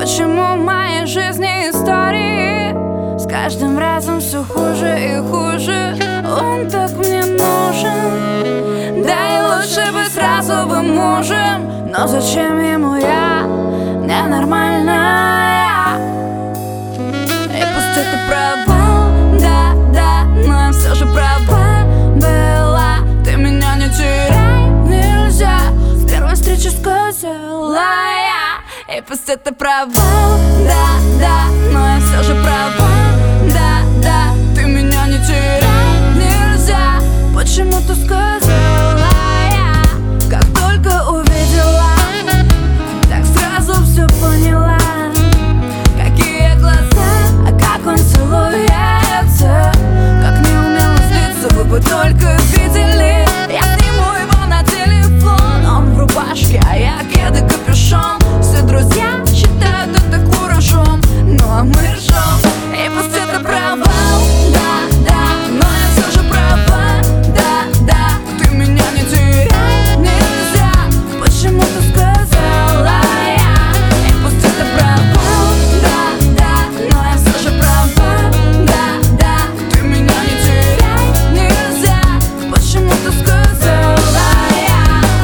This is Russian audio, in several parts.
Почему в моей жизни истории с каждым разом все хуже и хуже? Он так мне нужен, да и лучше бы сразу бы мужем. Но зачем ему я, ненормальная? И пусть это провал, да, но я все же права была. Ты меня не теряй, нельзя, с первой встречи сказала я. И пусть это провал, да, но я все же права, да, ты меня не теряй, нельзя, почему-то сказала я. Как только увидела, так сразу все поняла. Какие глаза, а как он целуется, как не умело злиться, вы бы только видели. Я сниму его на телефон, он в рубашке, а я кеды, капюшон. Все друзья считают это куражом, ну а мы ржем. И пусть это провал, да, но я все же права, да, ты меня не теряй, нельзя, почему ты сказала я. И пусть это провал, да, но я все же права, да, ты меня не теряй, нельзя, почему ты сказала я.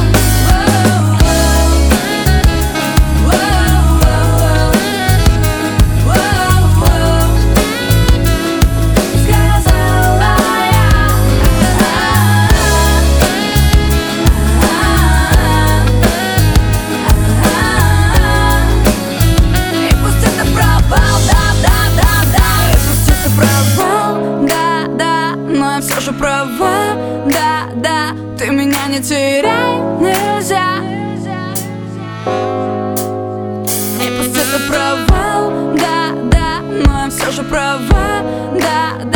Но я все же права, да, ты меня не теряй, нельзя. И пусть это провал, да, но я все же права, да.